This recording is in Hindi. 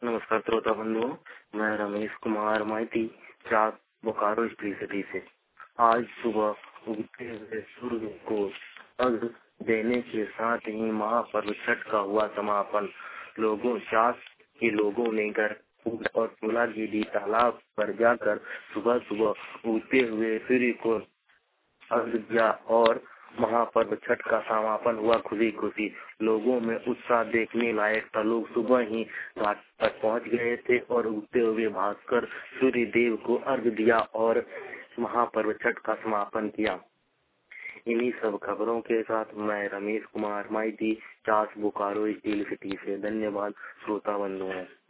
नमस्कार श्रोता बंधुओं, मैं रमेश कुमार माइती चाक बोकारो स्त्री सिटी से। आज सुबह उगते हुए सूर्य को अर्घ्य देने के साथ ही महापर्व छठ का हुआ समापन। चाक के लोगों ने घर और फूलागिरी तालाब पर जाकर सुबह सुबह उगते हुए सूर्य को अर्घ्य दिया और महापर्व छठ का समापन हुआ। खुशी खुशी लोगों में उत्साह देखने लायक था। लोग सुबह ही घाट पर पहुंच गए थे और उगते हुए भास्कर सूर्य देव को अर्घ्य दिया और महापर्व छठ का समापन किया। इन्हीं सब खबरों के साथ मैं रमेश कुमार माइती चास बोकारो स्टील सिटी से। धन्यवाद श्रोता बंधुओं।